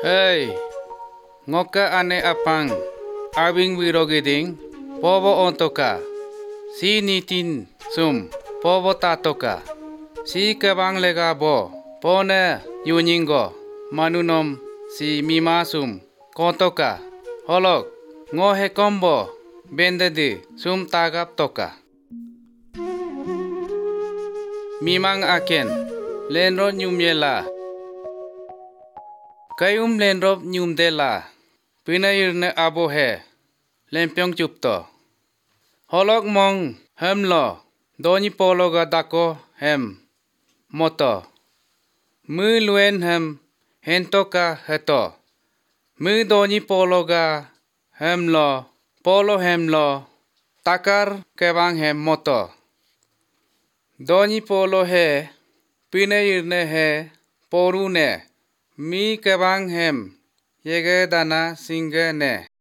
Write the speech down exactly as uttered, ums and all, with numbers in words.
Hey, ngoka ane apang, awing wirogiding, pobo ontoka, si nitin sum, pobo tatoka, si kebang legabo, pone yuningo, manunom si mimasum, kontoka, holok, ngohe kombo, bendedi sum tagap toka. Mimang aken, lenro nyumyela. Kayum lenrop nyumdela, pinayirne abohe, lempyong chupto. Holok mong hemlo, doni pologa dako hem, moto. Mu luen hem, hentoka heto. Mu doni pologa hemlo, polo hemlo, takar kebang hem moto. Doni polo he, pinayirne he, porune. Mi kebang hem, yege dana singe ne.